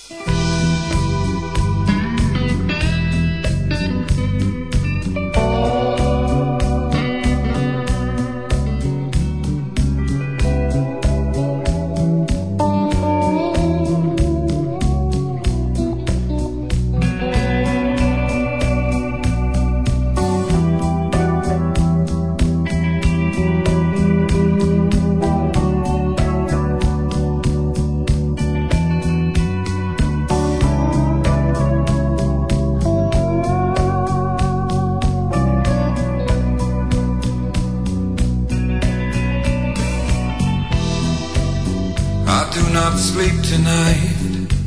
Sleep tonight.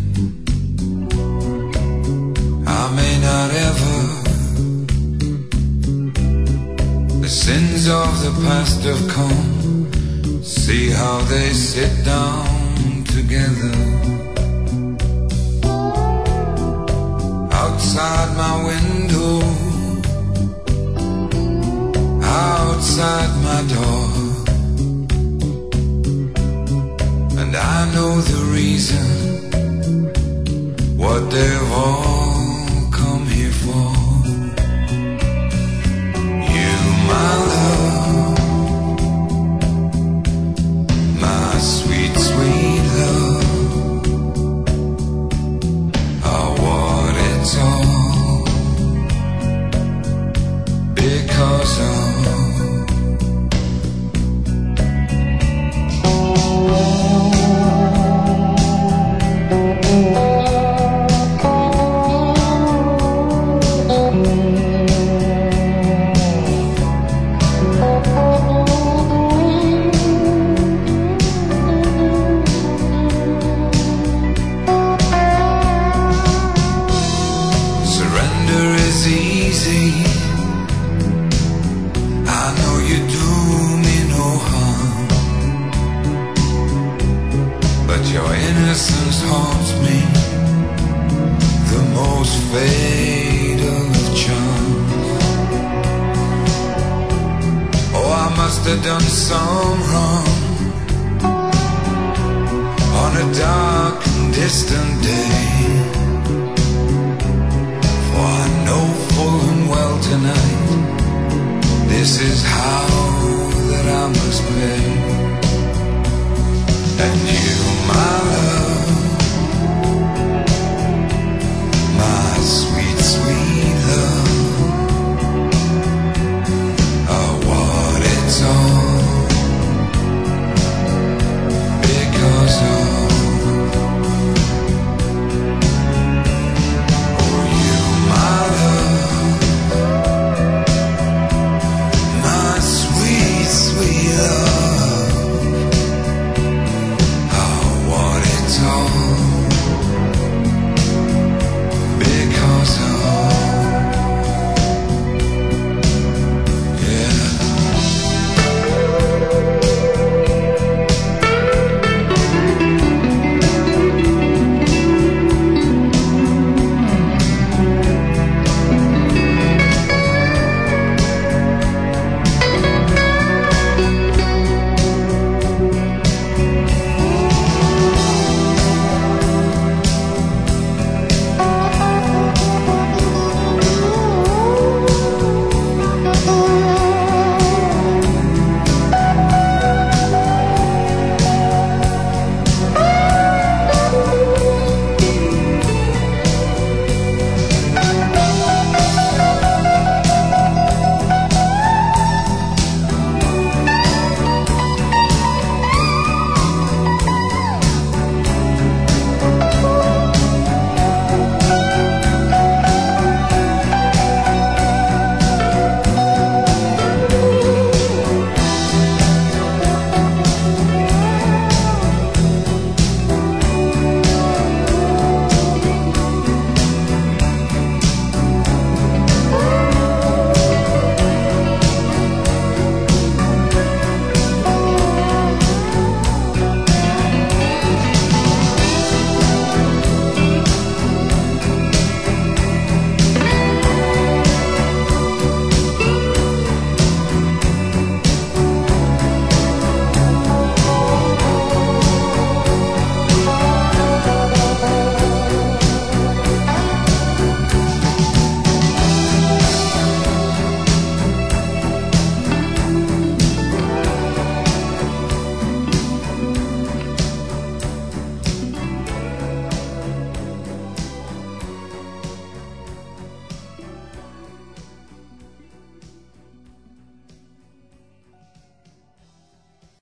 I may not ever. The sins of the past have come. See how they sit down together. Outside my window, outside my door. And I know the reason, what they've all come here for. You, my love, my sweet, sweet love, are what it's all because of. Your innocence haunts me, the most fatal of charms. Oh, I must have done some wrong on a dark and distant day, for I know full and well tonight, this is how that I must pay. And you, my love,